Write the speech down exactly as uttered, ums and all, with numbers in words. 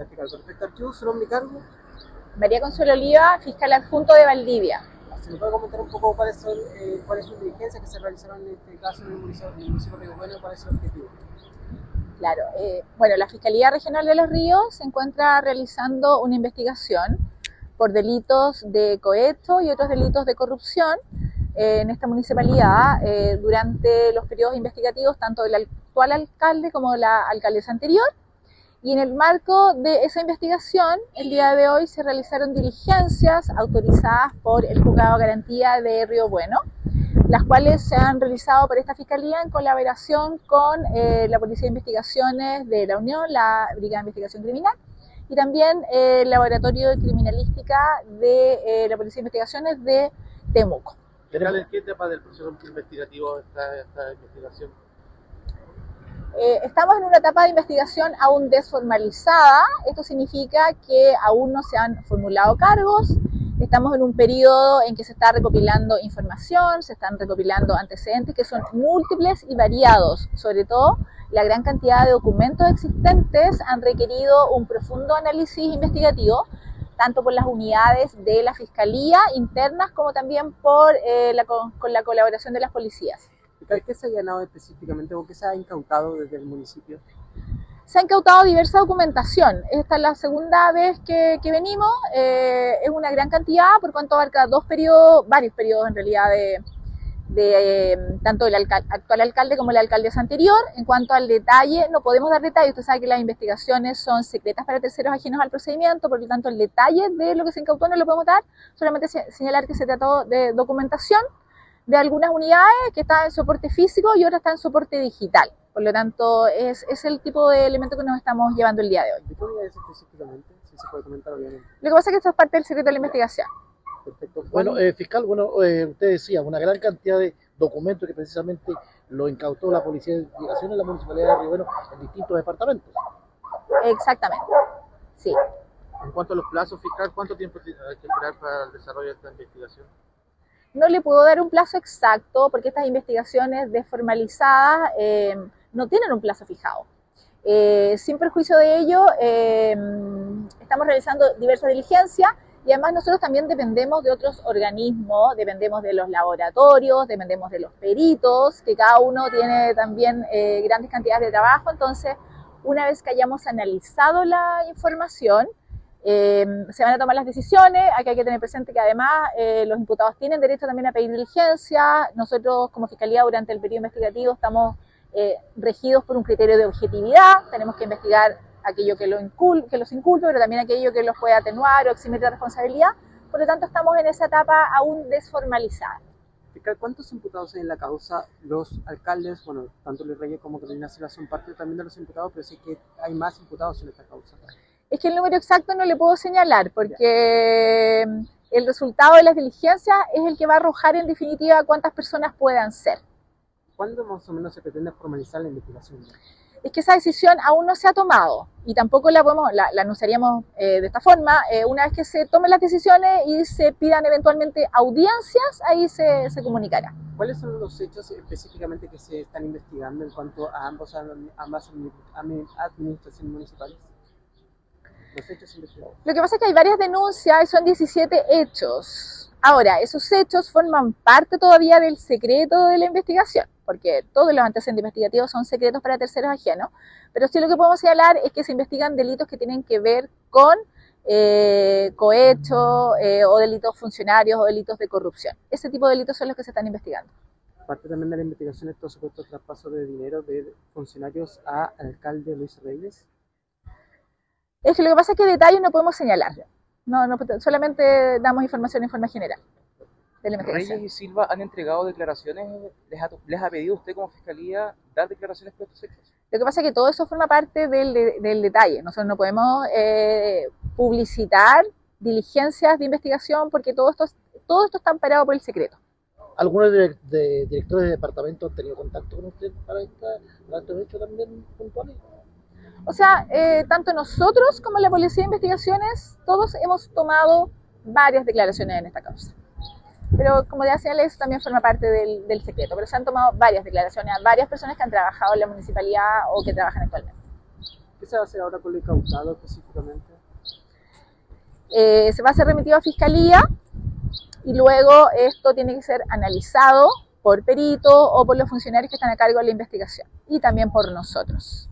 Perfecto, archivo, su nombre y cargo. María Consuelo Oliva, fiscal adjunto de Valdivia. ¿Se me puede comentar un poco cuáles son eh, cuáles son las diligencias que se realizaron en este caso en el municipio, en el municipio de Río Bueno y cuál es el objetivo? Claro, eh, bueno, la Fiscalía Regional de Los Ríos se encuentra realizando una investigación por delitos de cohecho y otros delitos de corrupción eh, en esta municipalidad eh, durante los periodos investigativos tanto del actual alcalde como de la alcaldesa anterior. Y en el marco de esa investigación, el día de hoy se realizaron diligencias autorizadas por el Juzgado de Garantía de Río Bueno, las cuales se han realizado por esta Fiscalía en colaboración con eh, la Policía de Investigaciones de la Unión, la Brigada de Investigación Criminal, y también eh, el Laboratorio de Criminalística de eh, la Policía de Investigaciones de Temuco. ¿En qué etapa del proceso investigativo está esta investigación? Eh, estamos en una etapa de investigación aún desformalizada. Esto significa que aún no se han formulado cargos. Estamos en un periodo en que se está recopilando información, se están recopilando antecedentes que son múltiples y variados. Sobre todo, la gran cantidad de documentos existentes han requerido un profundo análisis investigativo, tanto por las unidades de la Fiscalía internas como también por, eh, la, con, con la colaboración de las policías. ¿Qué se ha allanado específicamente o qué se ha incautado desde el municipio? Se ha incautado diversa documentación. Esta es la segunda vez que, que venimos. Eh, es una gran cantidad por cuanto abarca dos periodos, varios periodos en realidad de, de eh, tanto el alcal, actual alcalde como la alcaldesa anterior. En cuanto al detalle, no podemos dar detalles. Usted sabe que las investigaciones son secretas para terceros ajenos al procedimiento, por lo tanto el detalle de lo que se incautó no lo podemos dar. Solamente señalar que se trató de documentación de algunas unidades que están en soporte físico y otras están en soporte digital. Por lo tanto, es, es el tipo de elemento que nos estamos llevando el día de hoy. ¿De qué unidades específicamente? Si se puede comentar, obviamente. Lo que pasa es que esto es parte del secreto de la investigación. Perfecto. Bueno, eh, fiscal, bueno, eh, usted decía, una gran cantidad de documentos que precisamente lo incautó la Policía de Investigación en la Municipalidad de Río Bueno en distintos departamentos. Exactamente, sí. En cuanto a los plazos, fiscal, ¿cuánto tiempo hay que esperar para el desarrollo de esta investigación? No le puedo dar un plazo exacto porque estas investigaciones desformalizadas eh, no tienen un plazo fijado. Eh, sin perjuicio de ello, eh, estamos realizando diversas diligencias y además nosotros también dependemos de otros organismos, dependemos de los laboratorios, dependemos de los peritos, que cada uno tiene también eh, grandes cantidades de trabajo. Entonces, una vez que hayamos analizado la información, Eh, se van a tomar las decisiones. Aquí hay que tener presente que además eh, los imputados tienen derecho también a pedir diligencia. Nosotros como Fiscalía durante el periodo investigativo estamos eh, regidos por un criterio de objetividad. Tenemos que investigar aquello que, lo incul que los inculpe, pero también aquello que los puede atenuar o eximir de responsabilidad. Por lo tanto, estamos en esa etapa aún desformalizada. ¿Cuántos imputados hay en la causa? Los alcaldes, bueno, tanto Luis Reyes como Carolina Silva son parte también de los imputados, pero sí que hay más imputados en esta causa. Es que el número exacto no le puedo señalar porque el resultado de las diligencias es el que va a arrojar en definitiva cuántas personas puedan ser. ¿Cuándo más o menos se pretende formalizar la investigación? Es que esa decisión aún no se ha tomado y tampoco la podemos, la, la anunciaríamos eh, de esta forma. Eh, una vez que se tomen las decisiones y se pidan eventualmente audiencias, ahí se, se comunicará. ¿Cuáles son los hechos específicamente que se están investigando en cuanto a ambos, a ambas administraciones municipales? Los hechos investigados. Lo que pasa es que hay varias denuncias y son diecisiete hechos. Ahora, esos hechos forman parte todavía del secreto de la investigación, porque todos los antecedentes investigativos son secretos para terceros ajenos, pero sí lo que podemos señalar es que se investigan delitos que tienen que ver con eh, cohecho eh, o delitos funcionarios o delitos de corrupción. Ese tipo de delitos son los que se están investigando. Parte también de la investigación es todo supuesto traspaso de dinero de funcionarios al alcalde Luis Reyes. Es que lo que pasa es que detalles no podemos señalar. No, no, solamente damos información en forma general de la investigación. Reyes y Silva han entregado declaraciones. ¿Les ha, les ha pedido usted como Fiscalía dar declaraciones por estos hechos? Lo que pasa es que todo eso forma parte del, de, del detalle. Nosotros no podemos eh, publicitar diligencias de investigación porque todo esto, todo esto está amparado por el secreto. ¿Algunos de, de directores de departamento han tenido contacto con usted para, esta, para estos hechos también puntuales? O sea, eh, tanto nosotros como la Policía de Investigaciones, todos hemos tomado varias declaraciones en esta causa. Pero como ya señalé, eso también forma parte del, del secreto. Pero se han tomado varias declaraciones a varias personas que han trabajado en la municipalidad o que trabajan actualmente. ¿Qué se va a hacer ahora con lo incautado específicamente? Eh, se va a ser remitido a Fiscalía y luego esto tiene que ser analizado por peritos o por los funcionarios que están a cargo de la investigación y también por nosotros.